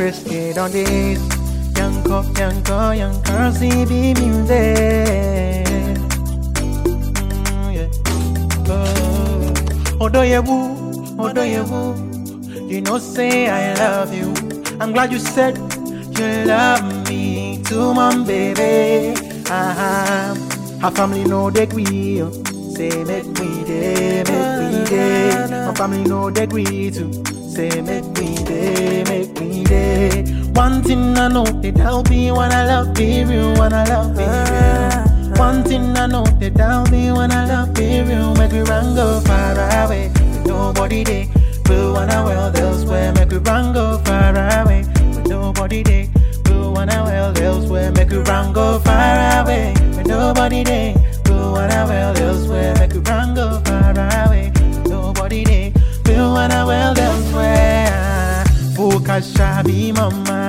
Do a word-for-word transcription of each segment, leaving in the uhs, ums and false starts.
interested on this. Young cop, young girl, young girl, C B music. Mm, yeah. Oh, although you woo, although you woo, you know say I love you. I'm glad you said you love me too, mom, baby. Uh-huh. Her family know they agree. Say make me day, make me day. My family know they agree too. Say make me day, make me day. One thing I know, they tell me when I love you, when I love you. One thing I know, they tell me when I love you. Make we run go far away, with nobody there. But when I well elsewhere, make we run go far away, with nobody there. But when I well elsewhere, make we run go far away, with nobody there. But when I well elsewhere, make we run go far away, with nobody there. But when I well elsewhere, focus shabby mama,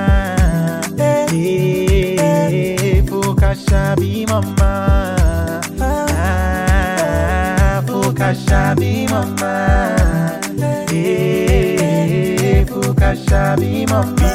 hey, focus shabby mama, ah, focus shabby mama, hey, focus shabby mama.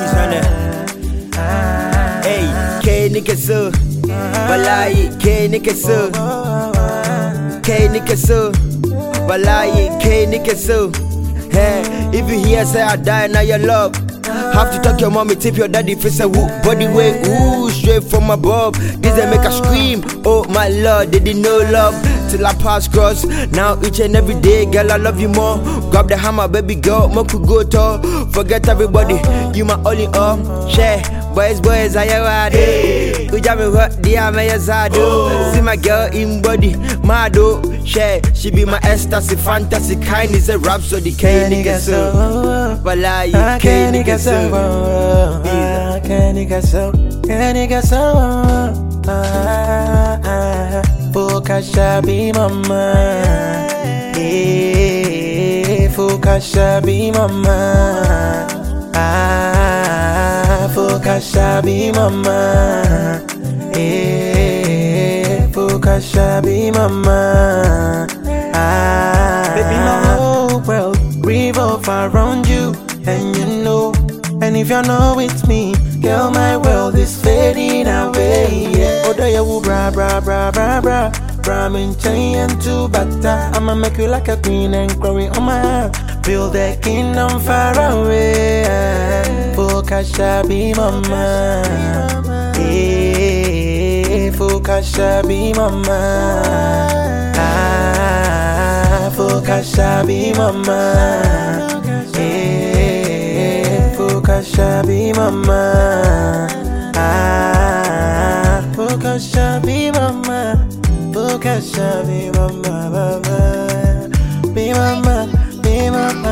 Hey, K nigga so, balai K nigga so, K nigga so, balai K nigga so. Hey, if you hear say I die now your love, have to talk your mommy, tip your daddy, face a whoop, body way, ooh, straight from above. This they make her scream, oh my lord, they didn't know love till I pass cross. Now each and every day, girl, I love you more. Grab the hammer, baby girl, more could go tall. Forget everybody, you my only all. Share, boys, boys, I am ready. You jam me what, dear, my yazado. See my girl in body, my do. Share, she be my ecstasy, fantasy, kind is a rap, so the K nigga so. Walai, K nigga so. K nigga so, K nigga so. Focus shabby mama, hey, focus shabby mama, ah, focus shabby mama, hey, focus shabby mama, ah, baby my whole world revolve around you, and you know, and if you're not with me, girl, my world is fading away. Yeah. Although you woo bra bra bra bra bra bra min chain and two bata, I'ma make you like a queen and glory on my heart. Feel the kingdom far away. Focus shabby mama, hey, focus shabby mama, ah, focus shabby mama, hey, focus shabby mama, ah, focus shabby mama, focus shabby mama, be mama, be mama.